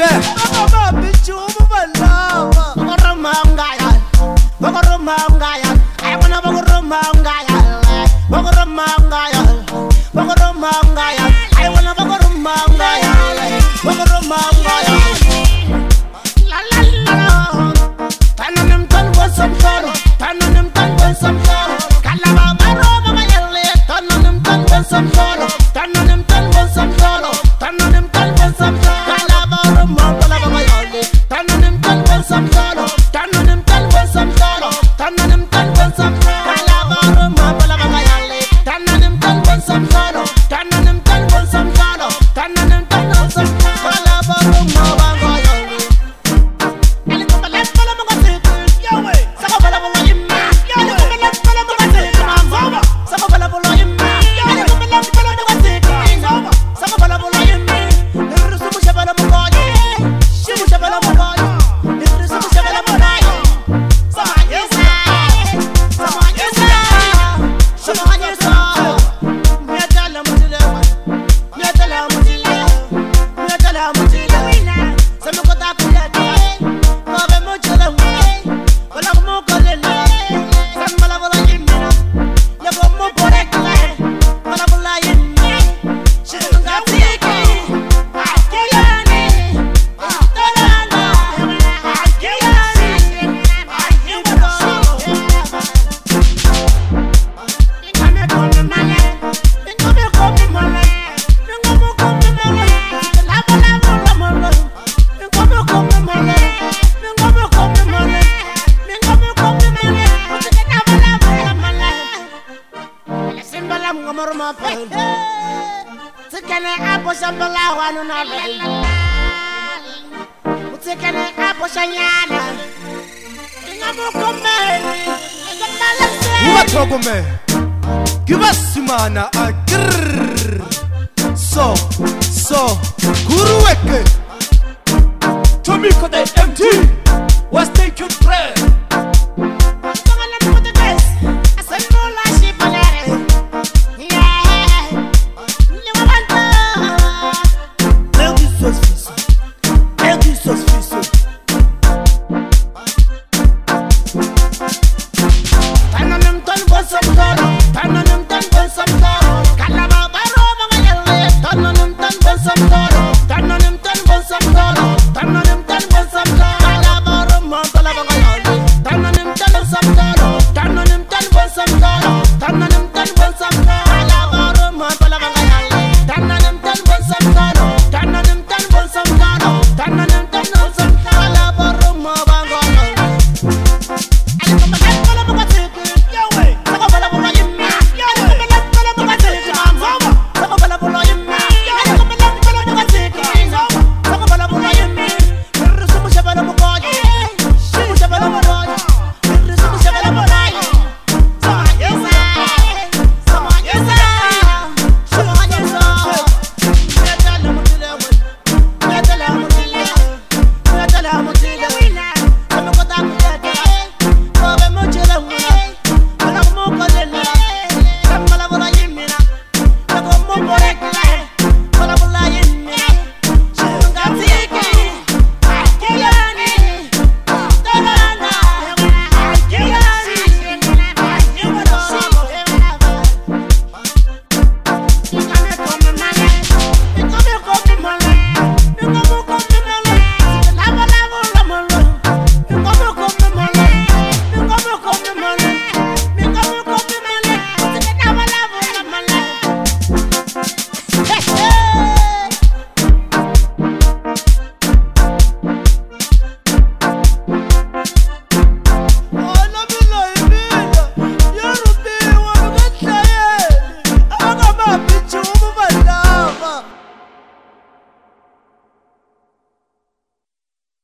Ke Baba bichumu balawa Bagaroma ngaya Bagaroma ngaya Ay wana bagaroma ngaya Bagaroma ngaya Bagaroma ngaya Ay wana bagaroma ngaya Bagaroma ngaya La la la Tananim tan wasam toro Tananim tan wasam toro Kalaba baroma ngayale Tananim tan wasam toro Tananim tan wasam toro Tananim tan wasam toro Kalaba baroma ngayale Tananim tan wasam toro Tananim tan wasam toro Tananim tan wasam toro Kalaba baroma ngayale Tananim tan wasam toro Tananim tan wasam toro Tananim tan wasam toro Kalaba baroma ngayale Kibasimana agir So Kuruweke Tomiko the MT was taken prayer. Tananim tan wasam